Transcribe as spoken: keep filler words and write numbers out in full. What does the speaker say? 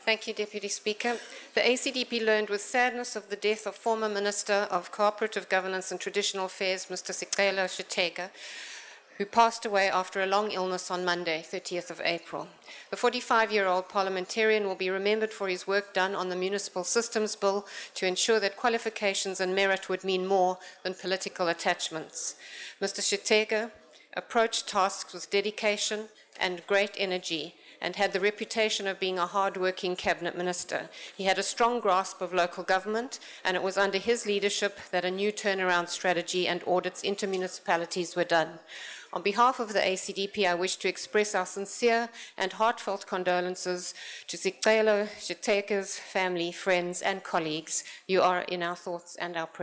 Thank you, Deputy Speaker. The A C D P learned with sadness of the death of former Minister of Cooperative Governance and Traditional Affairs, Mister Sicelo Shitega, who passed away after a long illness on Monday, thirtieth of April. The forty-five-year-old parliamentarian will be remembered for his work done on the Municipal Systems Bill to ensure that qualifications and merit would mean more than political attachments. Mister Shitega approached tasks with dedication and great energy and had the reputation of being a hard-working cabinet minister. He had a strong grasp of local government, and it was under his leadership that a new turnaround strategy and audits into municipalities were done. On behalf of the A C D P, I wish to express our sincere and heartfelt condolences to Sicelo Shitega's family, friends, and colleagues. You are in our thoughts and our prayers.